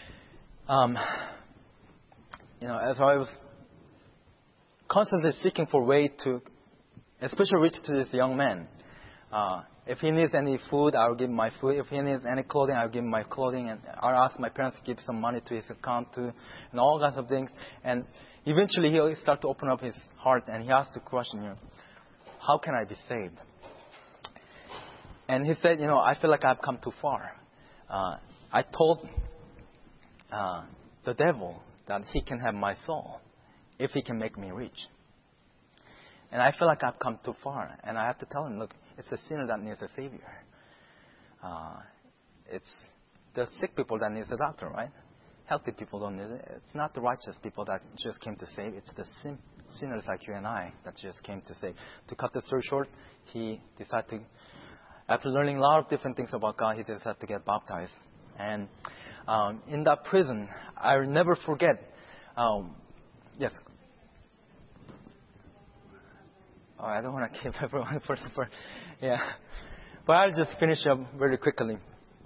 as I was constantly seeking for a way to, especially reach to this young man. If he needs any food, I'll give him my food. If he needs any clothing, I'll give him my clothing. And I'll ask my parents to give some money to his account too, and all kinds of things. And eventually he'll start to open up his heart, and he asked the question, how can I be saved? And he said, I feel like I've come too far. I told the devil that he can have my soul if he can make me rich. And I feel like I've come too far. And I have to tell him, look, it's the sinner that needs a savior. It's the sick people that needs a doctor, right? Healthy people don't need it. It's not the righteous people that just came to save. It's the sinners like you and I that just came to save. To cut the story short, he decided to, after learning a lot of different things about God, he decided to get baptized. And in that prison, I'll never forget. Yes. Oh, I don't want to keep everyone first. Yeah. But I'll just finish up very quickly.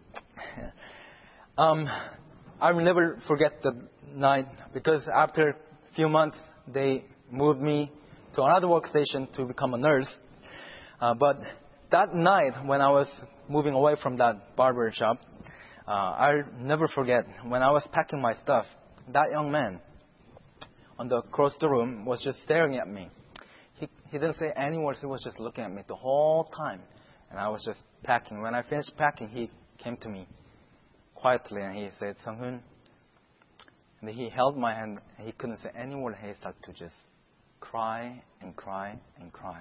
I'll never forget the night, because after a few months, they moved me to another workstation to become a nurse. But that night, when I was moving away from that barber shop, I'll never forget, when I was packing my stuff, that young man across the room was just staring at me. He didn't say any words. He was just looking at me the whole time. And I was just packing. When I finished packing, he came to me quietly and he said, Sung-hoon. And he held my hand and he couldn't say any word. He started to just cry and cry and cry.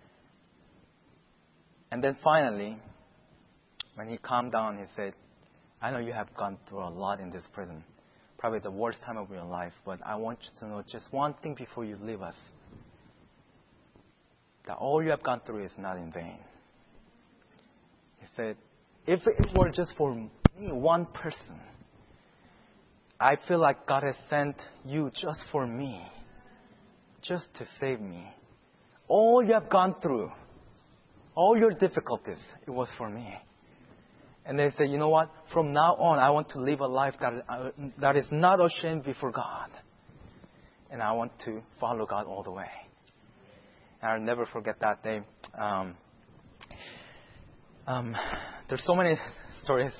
And then finally, when he calmed down, he said, I know you have gone through a lot in this prison. Probably the worst time of your life. But I want you to know just one thing before you leave us. That all you have gone through is not in vain. He said, if it were just for me, one person, I feel like God has sent you just for me, just to save me. All you have gone through, all your difficulties, it was for me. And they say, you know what? From now on, I want to live a life that is not ashamed before God. And I want to follow God all the way. And I'll never forget that day. There's so many stories.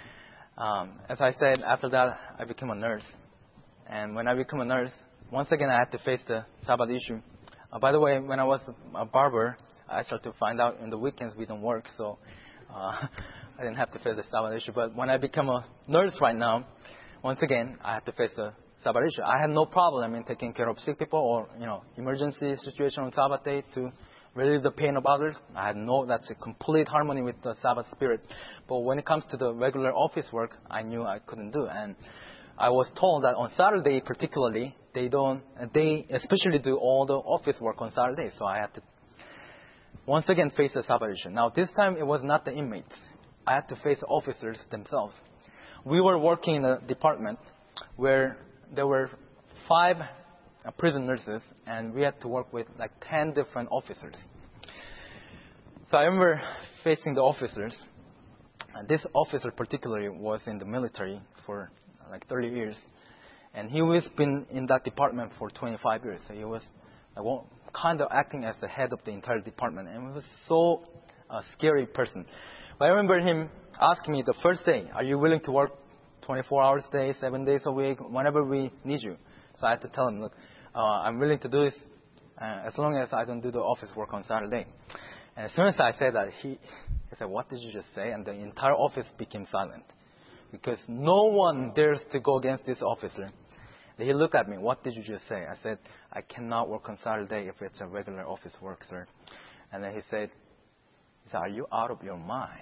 As I said, after that, I became a nurse. And when I became a nurse, once again, I had to face the Sabbath issue. By the way, when I was a barber, I started to find out in the weekends we don't work, so I didn't have to face the Sabbath issue. But when I become a nurse right now, once again, I have to face the Sabbath issue. I had no problem in taking care of sick people or, emergency situation on Sabbath day to relieve the pain of others. That's a complete harmony with the Sabbath spirit. But when it comes to the regular office work, I knew I couldn't do. And I was told that on Saturday particularly, they especially do all the office work on Saturday. So I had to once again face the Sabbath issue. Now this time it was not the inmates. I had to face the officers themselves. We were working in a department where there were 5 prison nurses, and we had to work with like 10 different officers. So I remember facing the officers. And this officer particularly was in the military for like 30 years. And he was been in that department for 25 years. So he was kind of acting as the head of the entire department. And he was so scary person. But I remember him asking me the first day, are you willing to work 24 hours a day, 7 days a week, whenever we need you? So I had to tell him, look, I'm willing to do this as long as I don't do the office work on Saturday. And as soon as I said that, he said, what did you just say? And the entire office became silent. Because no one dares to go against this officer. And he looked at me, what did you just say? I said, I cannot work on Saturday if it's a regular office work, sir. And then he said, are you out of your mind?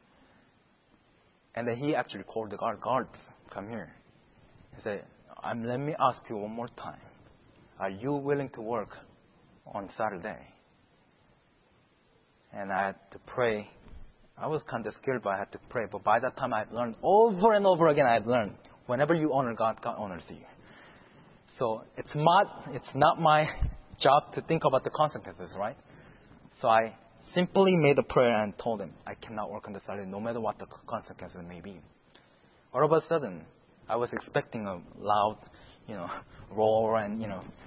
And then he actually called the guards, come here. He said, let me ask you one more time. Are you willing to work on Saturday? And I had to pray I was kind of scared, but I had to pray. But by that time, I've learned over and over again. I've learned whenever you honor God, God honors you. So it's not my job to think about the consequences, right? So I simply made a prayer and told him, I cannot work on the Saturday, no matter what the consequences may be. All of a sudden, I was expecting a loud, roar and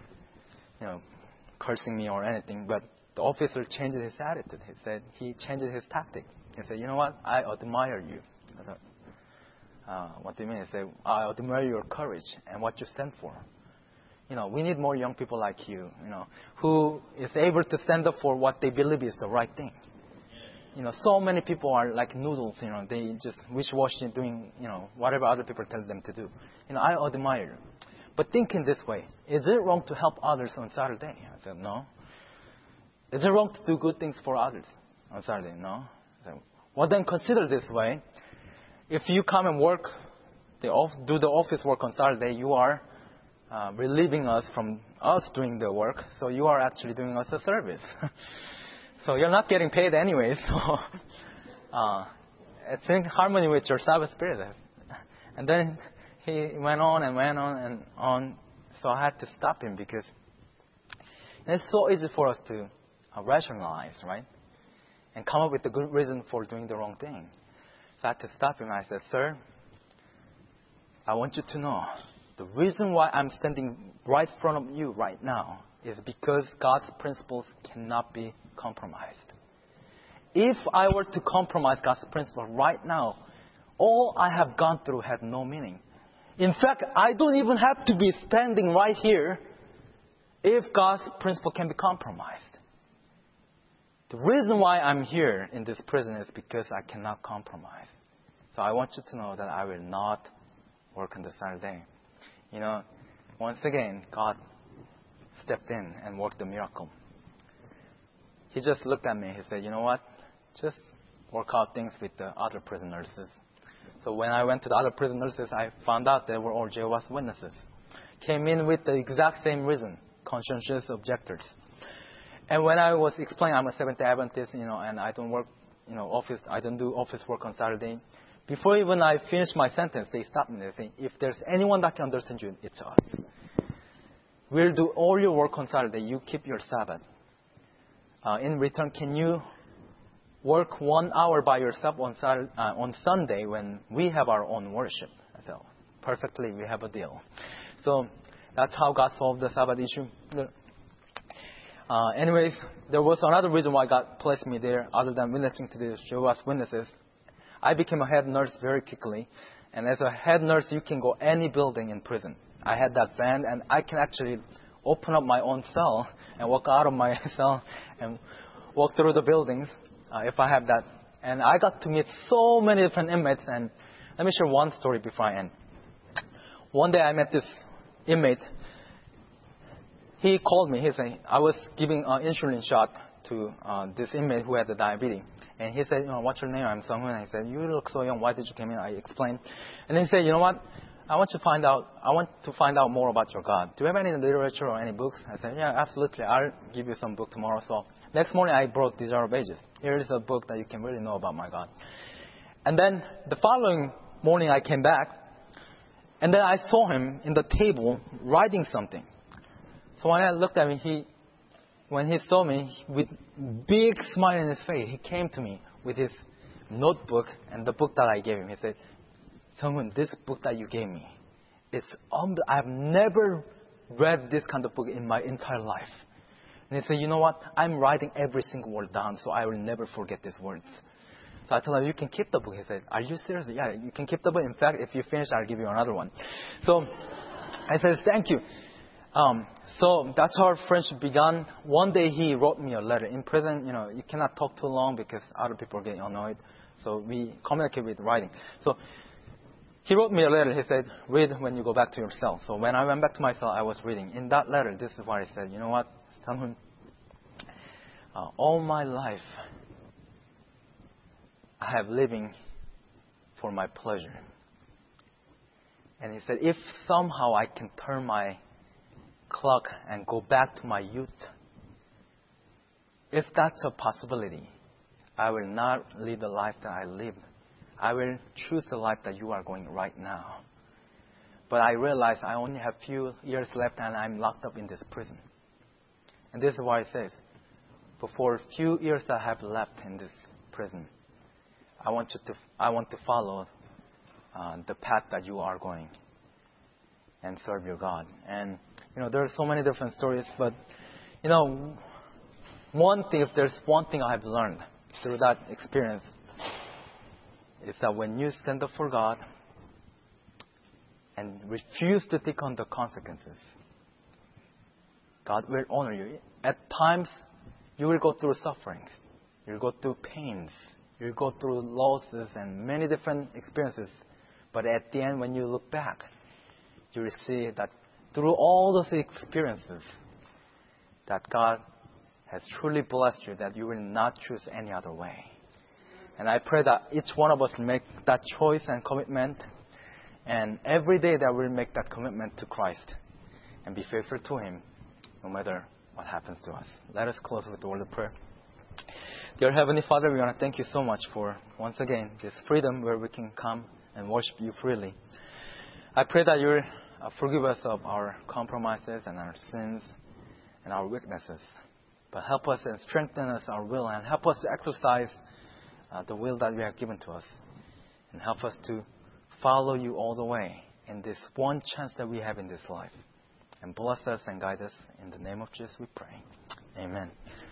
cursing me or anything, but the officer changed his attitude. He changed his tactic. He said, you know what? I admire you. I said, what do you mean? He said, I admire your courage and what you stand for. We need more young people like you, who is able to stand up for what they believe is the right thing. So many people are like noodles, they just wish-washy doing, whatever other people tell them to do. I admire you. But think in this way, is it wrong to help others on Saturday? I said, no. Is it wrong to do good things for others on Saturday? No. I said, well, then consider this way. If you come and work, do the office work on Saturday, you are relieving us from us doing the work. So you are actually doing us a service. So you're not getting paid anyway. So it's in harmony with your Sabbath spirit. And then he went on and on. So I had to stop him because it's so easy for us to rationalize, right? And come up with a good reason for doing the wrong thing. So I had to stop him. I said, sir, I want you to know the reason why I'm standing right in front of you right now is because God's principles cannot be compromised. If I were to compromise God's principles right now, all I have gone through had no meaning. In fact, I don't even have to be standing right here if God's principle can be compromised. The reason why I'm here in this prison is because I cannot compromise. So I want you to know that I will not work on the Saturday. Once again, God stepped in and worked the miracle. He just looked at me. He said, you know what? Just work out things with the other prison nurses. So when I went to the other prison nurses, I found out they were all Jehovah's Witnesses. Came in with the exact same reason, conscientious objectors. And when I was explaining I'm a Seventh-day Adventist, and I don't work, I don't do office work on Saturday. Before even I finished my sentence, they stopped me. They say, if there's anyone that can understand you, it's us. We'll do all your work on Saturday. You keep your Sabbath. In return, can you work 1 hour by yourself on Sunday when we have our own worship? I said, perfectly, we have a deal. So that's how God solved the Sabbath issue. Anyways, there was another reason why God placed me there other than witnessing to the Jehovah's Witnesses. I became a head nurse very quickly. And as a head nurse, you can go any building in prison. I had that band, and I can actually open up my own cell and walk out of my cell and walk through the buildings if I have that. And I got to meet so many different inmates. And let me share one story before I end. One day I met this inmate. He called me. He said, I was giving an insulin shot to this inmate who had the diabetes. And he said, what's your name? I'm Sung-hoon. And I said, you look so young. Why did you come in? I explained. And then he said, you know what? I want to find out more about your God. Do you have any literature or any books? I said, yeah, absolutely. I'll give you some book tomorrow. So next morning I brought Desire of Ages. Here is a book that you can really know about my God. And then the following morning I came back. And then I saw him in the table writing something. So when I looked at him, when he saw me, with big smile in his face, he came to me with his notebook and the book that I gave him. He said, Sung-hoon, this book that you gave me, I've never read this kind of book in my entire life. And he said, you know what? I'm writing every single word down, so I will never forget these words. So I told him, you can keep the book. He said, are you serious? Yeah, you can keep the book. In fact, if you finish, I'll give you another one. So I said, thank you. So that's how our friendship began. One day he wrote me a letter. In prison, you cannot talk too long because other people get annoyed. So we communicate with writing. So he wrote me a letter. He said, read when you go back to your cell. So when I went back to my cell, I was reading. In that letter, this is what he said. You know what, Sung-hoon? All my life, I have living for my pleasure. And he said, if somehow I can turn my clock and go back to my youth, if that's a possibility, I will not live the life that I live. I will choose the life that you are going right now. But I realize I only have few years left and I'm locked up in this prison. And this is why it says, but for a few years I have left in this prison, I want to follow the path that you are going and serve your God. And there are so many different stories, but if there's one thing I've learned through that experience, is that when you stand up for God and refuse to take on the consequences, God will honor you. At times, you will go through sufferings. You'll go through pains. You'll go through losses and many different experiences. But at the end, when you look back, you will see that through all those experiences, that God has truly blessed you, that you will not choose any other way. And I pray that each one of us make that choice and commitment. And every day that we'll make that commitment to Christ and be faithful to Him, no matter what happens to us. Let us close with a word of prayer. Dear Heavenly Father, we want to thank you so much for, once again, this freedom where we can come and worship you freely. I pray that you will forgive us of our compromises and our sins and our weaknesses. But help us and strengthen us our will and help us to exercise the will that you have given to us. And help us to follow you all the way in this one chance that we have in this life. And bless us and guide us. In the name of Jesus we pray. Amen.